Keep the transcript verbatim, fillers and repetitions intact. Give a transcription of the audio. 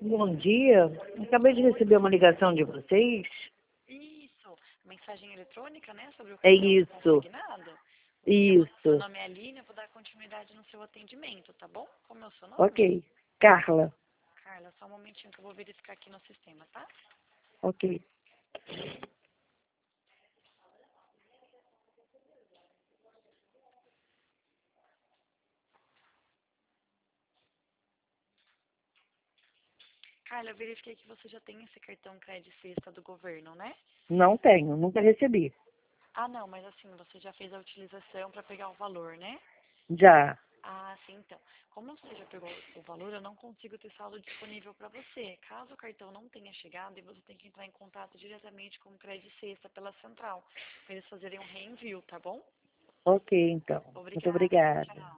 Bom dia. Acabei de receber uma ligação de vocês. Isso, mensagem eletrônica, né, sobre o É cartão isso. consignado. Meu Isso. nome é Aline, eu vou dar continuidade no seu atendimento, tá bom? Como é o seu nome? Ok. Carla. Carla, só um momentinho que eu vou verificar aqui no sistema, tá? Ok. Carla, eu verifiquei que você já tem esse cartão crédito sexta do governo, né? Não tenho, nunca recebi. Ah, não, mas assim, você já fez a utilização para pegar o valor, né? Já. Ah, sim, então. Como você já pegou o valor, eu não consigo ter saldo disponível para você. Caso o cartão não tenha chegado, você tem que entrar em contato diretamente com o Crédito Sexta pela central, para eles fazerem um reenvio, tá bom? Ok, então. Muito Obrigada. obrigada. Tchau.